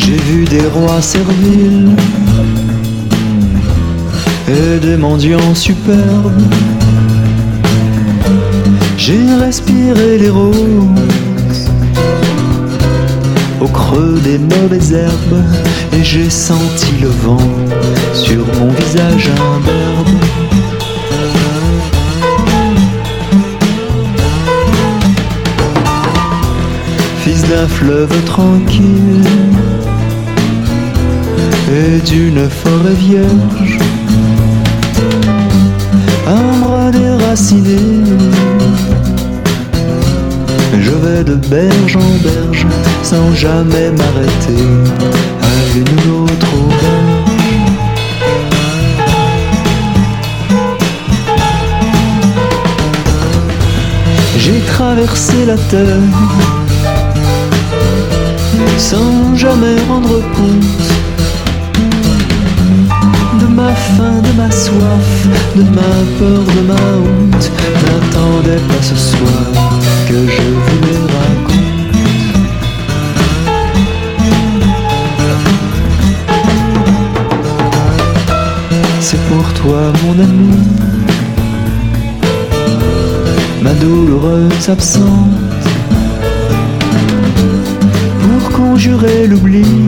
J'ai vu des rois serviles et des mendiants superbes. J'ai respiré les roses au creux des mauvaises herbes, et j'ai senti le vent sur mon visage imberbe. Fils d'un fleuve tranquille et d'une forêt vierge, arbre déraciné, je vais de berge en berge sans jamais m'arrêter à l'une ou l'autre auberge. J'ai traversé la terre sans jamais rendre compte de ma faim, de ma soif, de ma peur, de ma honte. N'attendais pas ce soir que je vous les raconte. C'est pour toi mon ami, ma douloureuse absence, pour conjurer l'oubli.